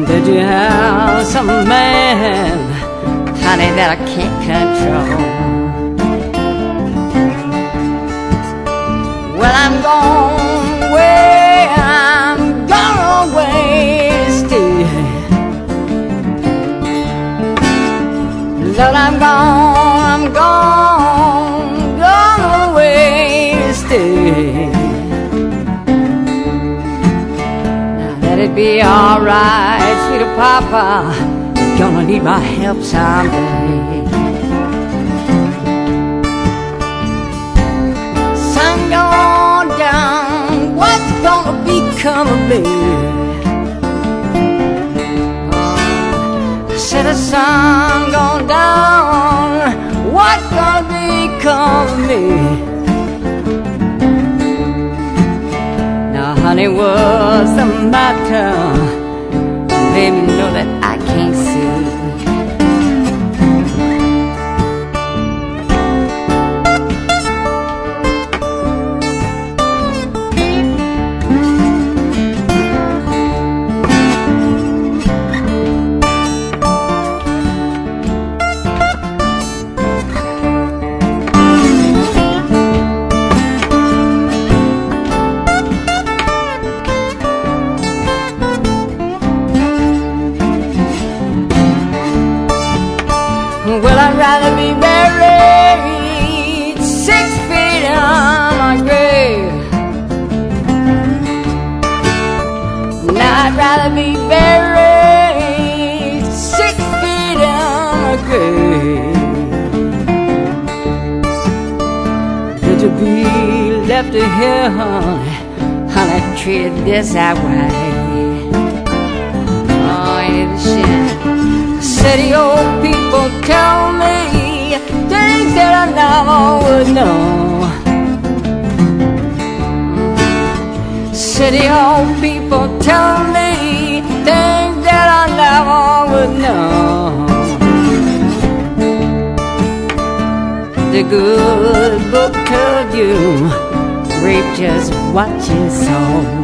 Did you have some man, honey, that I can't control? Well, I'm gone where I'm gone always stay. Lord, I'm gone always stay. Let it be alright, sweet papa, gonna need my help someday. Sun gone down, what's gonna become of me? I said the sun gone down, what's gonna become of me? Honey, what's the matter? Let me know that I can't see. Well, I'd rather be buried 6 feet on my grave. Now I'd rather be buried 6 feet on my grave than to be left here, honey, treated this that way. Oh, ain't it a shame? City old people tell me things that I never would know. City old people tell me things that I never would know. The good book told you, reap just what you sow.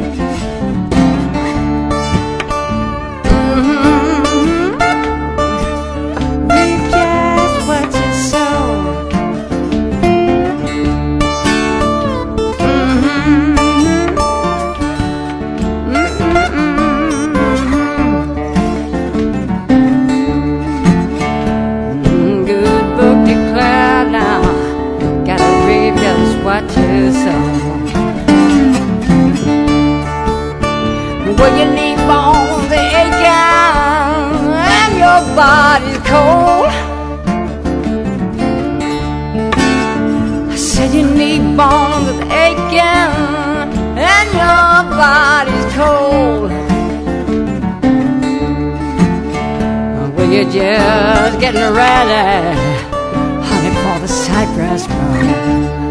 What you sow. Well, you leave on the aching and your body's cold. I said you leave on the aching and your body's cold. Well, you're just getting ready, honey, for the cypress road.